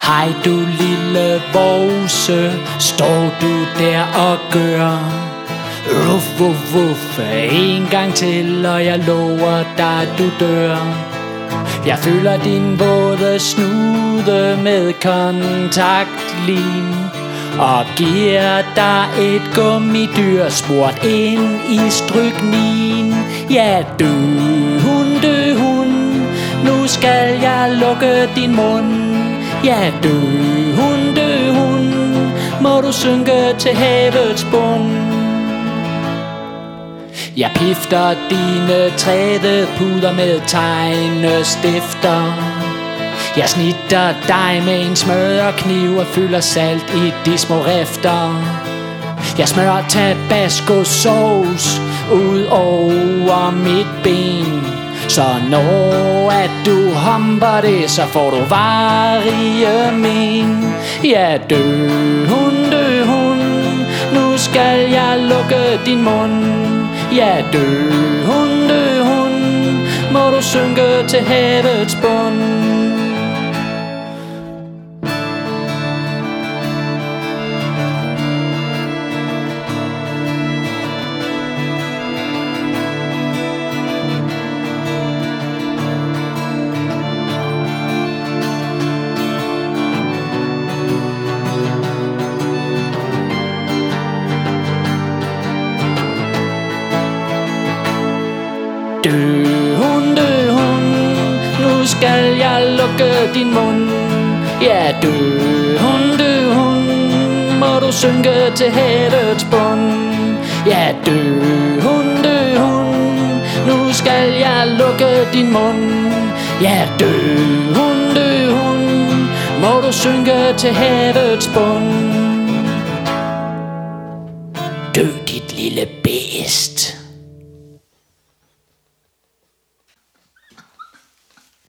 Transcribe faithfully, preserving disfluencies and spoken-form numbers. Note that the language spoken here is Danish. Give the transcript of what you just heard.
Hej du lille vovse, står du der og gør Ruff, wuff, wuff, en gang til, og jeg lover dig, du dør. Jeg føler din våde snude med kontaktlim og giver dig et gummidyr smurt ind i stryknin. Ja, dø hun, dø hun, nu skal jeg lukke din mund. Ja, dø hun, dø hun, må du synke til havets bund. Jeg pifter dine trædepuder med tegnestifter. Jeg snitter dig med en smørkniv og fylder salt i de små rifter. Jeg smører tabasco sauce ud over mit ben, så når at du humper det, så får du varige men. Ja, dø hun, dø hun, nu skal jeg lukke din mund. Ja, dø hun, dø hun, må du synke til havets bund. Dø hun, dø hun, nu skal jeg lukke din mund. Ja, dø hun, dø hun, må du synke til havets bund. Ja, dø hun, dø hun, nu skal jeg lukke din mund. Ja, dø hun, dø hun, må du synke til havets bund. Dø dit lille bæst.